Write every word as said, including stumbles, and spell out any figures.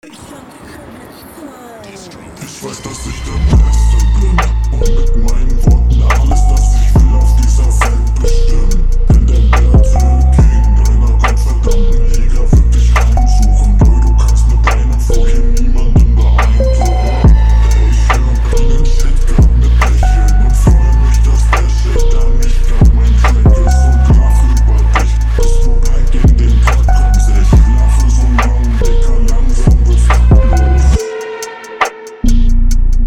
Ich weiß, dass ich der Beste bin und mit